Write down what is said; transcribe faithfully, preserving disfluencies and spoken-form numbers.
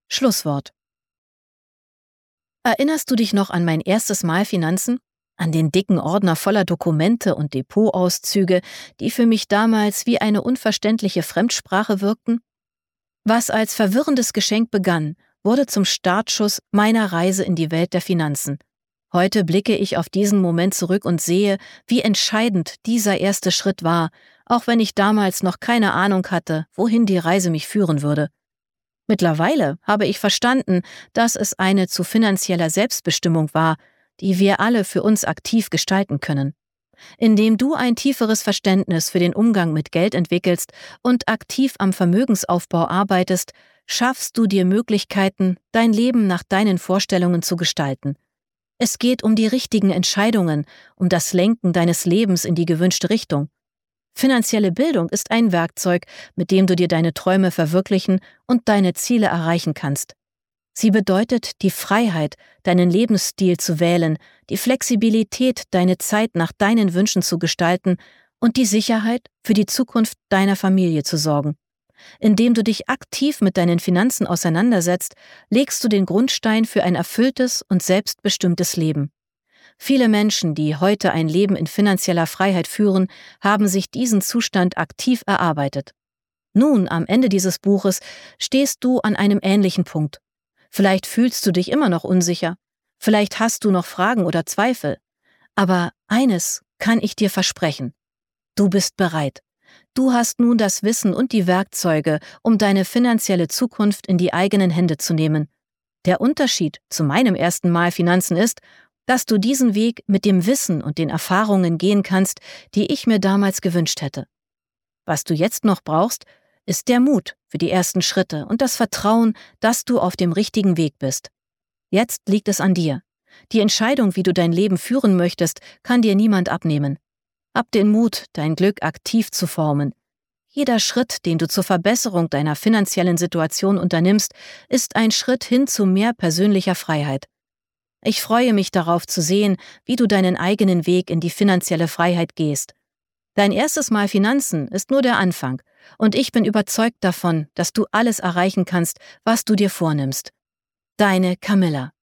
Schlusswort. Erinnerst du dich noch an mein erstes Mal Finanzen? An den dicken Ordner voller Dokumente und Depotauszüge, die für mich damals wie eine unverständliche Fremdsprache wirkten? Was als verwirrendes Geschenk begann, wurde zum Startschuss meiner Reise in die Welt der Finanzen. Heute blicke ich auf diesen Moment zurück und sehe, wie entscheidend dieser erste Schritt war, auch wenn ich damals noch keine Ahnung hatte, wohin die Reise mich führen würde. Mittlerweile habe ich verstanden, dass es eine zu finanzieller Selbstbestimmung war, die wir alle für uns aktiv gestalten können. Indem du ein tieferes Verständnis für den Umgang mit Geld entwickelst und aktiv am Vermögensaufbau arbeitest, schaffst du dir Möglichkeiten, dein Leben nach deinen Vorstellungen zu gestalten. Es geht um die richtigen Entscheidungen, um das Lenken deines Lebens in die gewünschte Richtung. Finanzielle Bildung ist ein Werkzeug, mit dem du dir deine Träume verwirklichen und deine Ziele erreichen kannst. Sie bedeutet die Freiheit, deinen Lebensstil zu wählen, die Flexibilität, deine Zeit nach deinen Wünschen zu gestalten und die Sicherheit, für die Zukunft deiner Familie zu sorgen. Indem du dich aktiv mit deinen Finanzen auseinandersetzt, legst du den Grundstein für ein erfülltes und selbstbestimmtes Leben. Viele Menschen, die heute ein Leben in finanzieller Freiheit führen, haben sich diesen Zustand aktiv erarbeitet. Nun, am Ende dieses Buches, stehst du an einem ähnlichen Punkt. Vielleicht fühlst du dich immer noch unsicher. Vielleicht hast du noch Fragen oder Zweifel. Aber eines kann ich dir versprechen. Du bist bereit. Du hast nun das Wissen und die Werkzeuge, um deine finanzielle Zukunft in die eigenen Hände zu nehmen. Der Unterschied zu meinem ersten Mal Finanzen ist, dass du diesen Weg mit dem Wissen und den Erfahrungen gehen kannst, die ich mir damals gewünscht hätte. Was du jetzt noch brauchst, ist der Mut für die ersten Schritte und das Vertrauen, dass du auf dem richtigen Weg bist. Jetzt liegt es an dir. Die Entscheidung, wie du dein Leben führen möchtest, kann dir niemand abnehmen. Hab den Mut, dein Glück aktiv zu formen. Jeder Schritt, den du zur Verbesserung deiner finanziellen Situation unternimmst, ist ein Schritt hin zu mehr persönlicher Freiheit. Ich freue mich darauf zu sehen, wie du deinen eigenen Weg in die finanzielle Freiheit gehst. Dein erstes Mal Finanzen ist nur der Anfang und ich bin überzeugt davon, dass du alles erreichen kannst, was du dir vornimmst. Deine Camilla.